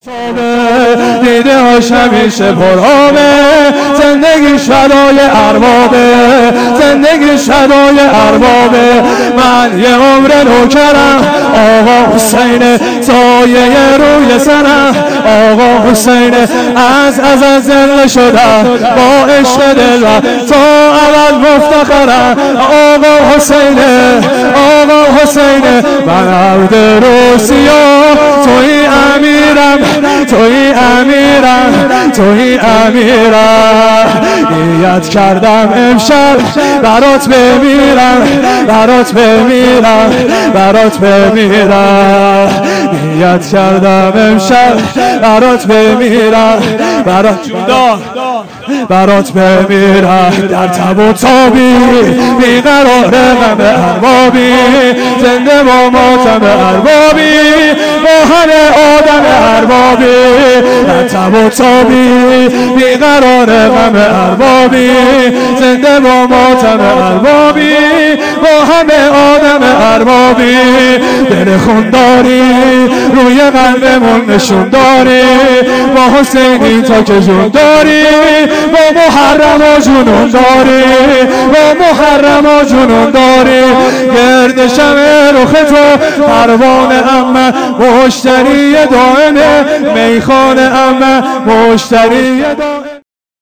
دیده هاش همیشه پرآبه، زندگی شدای اربابه، زندگی شدای اربابه. من یه عمر نوکرم آقا حسین، سایه روی سرم آقا حسین. از زنده شدم با عشق دل و تا اول مفتخرم آقا حسین، آقا حسین. من عبد روسیا توی امیرم، توی امیرم، توی امیرم. نیت کردم امشب برات بمیرم، برات بمیرم، برات بمیرم. نیت کردم امشب برات بمیرم، برات بمیرم. در تب و تابی بیقرار غم اربابی، زنده با ماتم اربابی، با همه آدم اربابی. در تب و تابی بیقرار غم اربابی، زنده با ماتم اربابی، با همه آدم اربابی. دل خونداری روی قلبمون نشون داری، با حسینی تا که جون داری، با محرم و جنون داری، با محرم و جنون داری. گرد شم رخ تو پروانه امه، مشتری دائمه میخانه امه، مشتری دائمه.